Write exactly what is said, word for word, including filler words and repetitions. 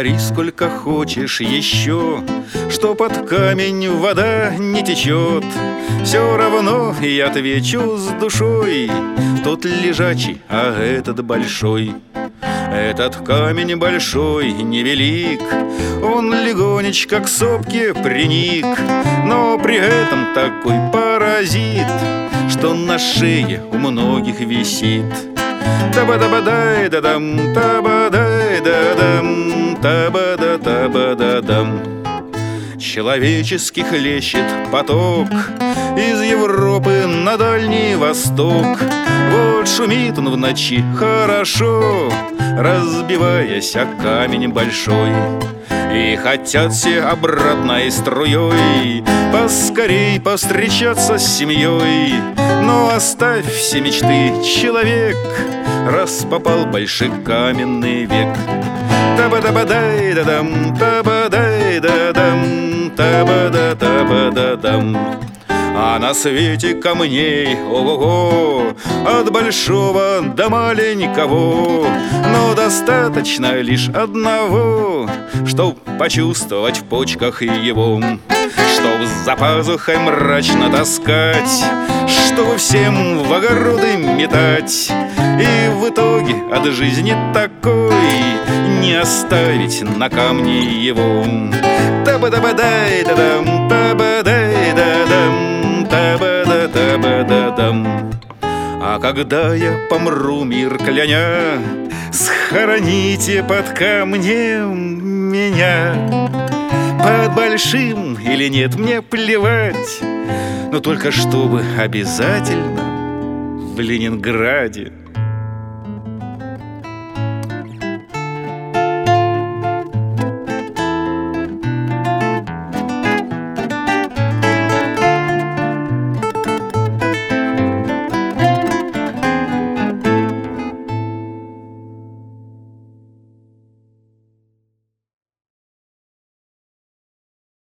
Говори сколько хочешь еще, что под камень вода не течет. Все равно я отвечу с душой: тот лежачий, а этот большой. Этот камень большой, невелик, он легонечко к сопке приник, но при этом такой паразит, что на шее у многих висит. Таба-таба-дай-да-дам, таба-дай-да-дам, таба-да-таба-да-дам. Человеческий хлещет поток из Европы на Дальний Восток. Вот шумит он в ночи хорошо, разбиваясь о камень большой. И хотят все обратной струей поскорей повстречаться с семьей. Но оставь все мечты, человек, раз попал в большой каменный век. Таба-таба-дай-да-дам, таба-дай-да-дам, таба-да-таба-да-дам. А на свете камней, ого-го, от большого до маленького, но достаточно лишь одного, чтоб почувствовать в почках его, чтоб за пазухой мрачно таскать, чтобы всем в огороды метать, и в итоге от жизни такой не оставить на камне его. Таба-таба-дай-да-дам, таба-дай-да-дам, таба-да-таба-да-дам. А когда я помру, мир кляня, схороните под камнем меня. Под большим или нет, мне плевать, но только чтобы обязательно в Ленинграде